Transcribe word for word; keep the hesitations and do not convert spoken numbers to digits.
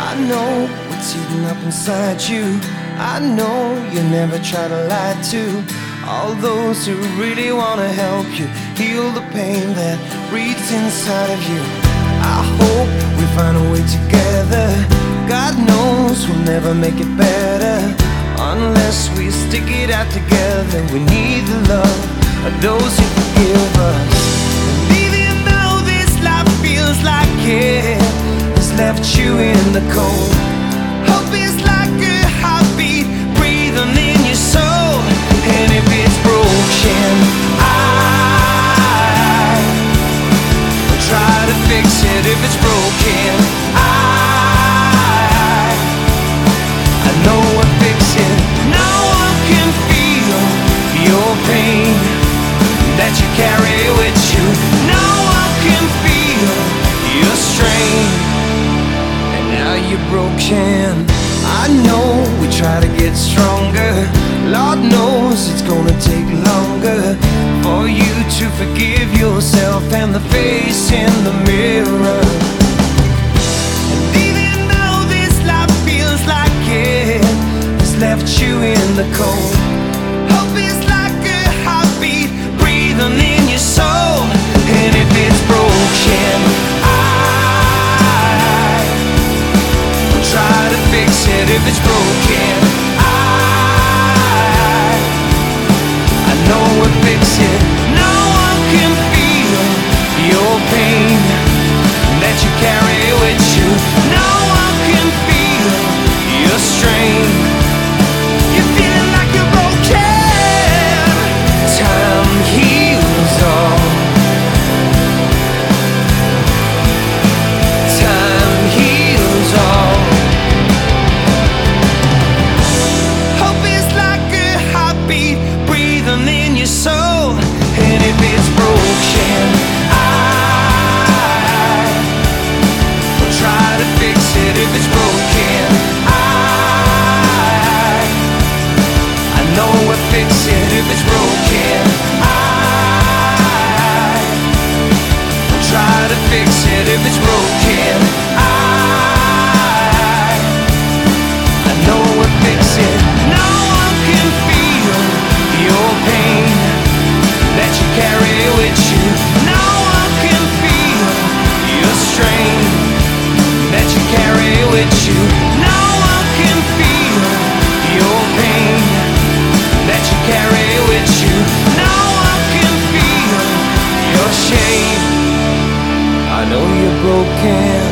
I know what's eating up inside you. I know you never try to lie to all those who really wanna help you heal the pain that breathes inside of you. I hope we find a way together. God knows we'll never make it better unless we stick it out together. We need the love of those who forgive us. And even though this life feels like it has left you in the cold, hope is like a heartbeat breathing in your soul. And if it's broken, I will try to fix it. If it's broken, I I know what fix it. No one can feel your pain that you carry with you. No one can feel your strain, and now you're broken. I know we try to get stronger. Lord knows it's gonna take longer for you to forgive yourself and the face in the mirror. And even though this life feels like it has left you in the cold, hope is like a heartbeat breathing in your soul. And if it's broken, I will try to fix it. If it's broken, I I know what fix it. No one can feel your pain that you carry with you. No one can feel your strain. You're feeling like you're broken. Time heals all. Time heals all. Hope is like a heartbeat breathing in your soul. And if it's broken, I will try to fix it. If it's broken, I I know what fix it. If it's broken, I will try to fix it. If it's broken, I I know what fix it. No one can feel your pain that you carry with you. No one can feel your strain that you carry with you. No one can feel your pain that you carry with you. No one can feel your shame. I know you're broken.